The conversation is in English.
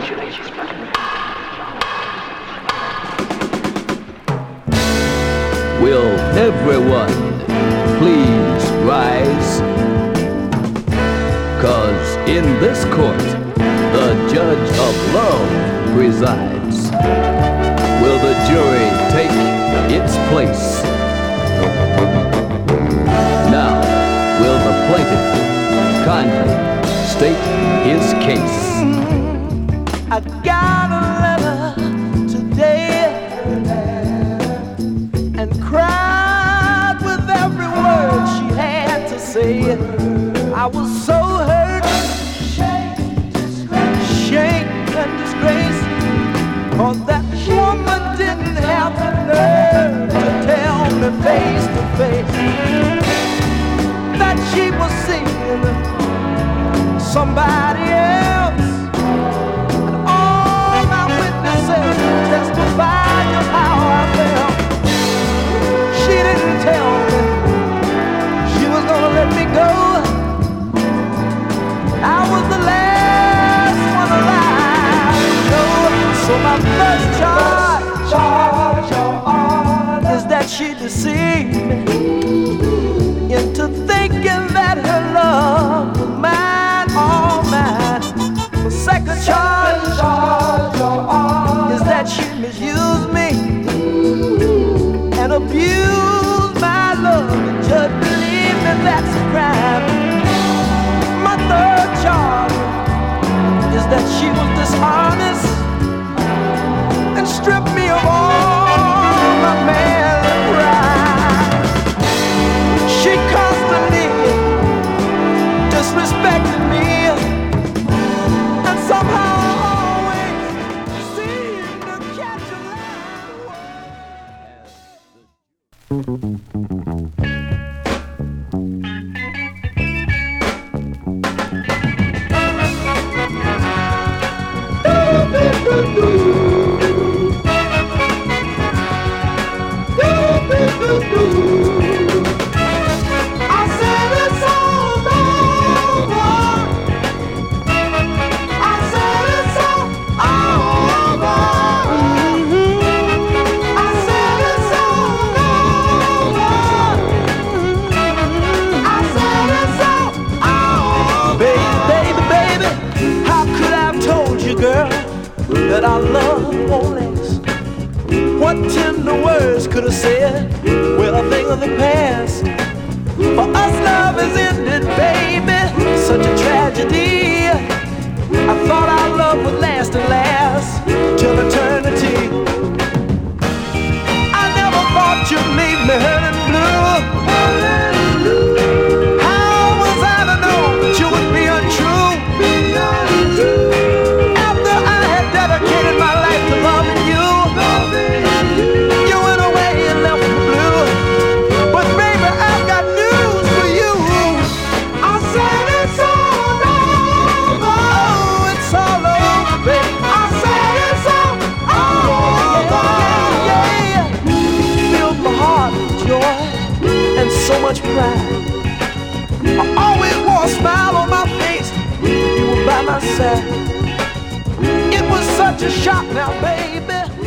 Will everyone please rise? 'Cause in this court, the judge of love presides. Will the jury take its place? Now, will the plaintiff kindly state his case? I got a letter today and cried with every word she had to say. I was so hurt, shamed and disgraced, 'cause that woman didn't have the nerve to tell me face to face that she was seeing somebody else. And all my witnesses testify just how I felt. She didn't tell me she was gonna let me go. I was the last one alive, you know. So my first charge is that she deceived me into thinking that her love was mine, all mine. The second charge is that she misused me and abused my love. And just believe me, that's a crime. My third charge is that she was dishonest and stripped me of all my manly pride. She constantly disrespected me and somehow always seemed to catch a that our love won't last. What tender words could have said? Well, a thing of the past. For us, love has ended, baby. Such a tragedy. I thought our love would last and last till eternity. I never thought you'd leave me hurting blue. How was I to know that you would be untrue? Dedicated my life to loving you. You went away and left me blue. But baby, I've got news for you. I said it's all over. Oh, it's all over, baby. I said it's all over. Yeah. Filled my heart with joy and so much pride. I always wore a smile on my face. You were by my side. It was such a shock now, baby.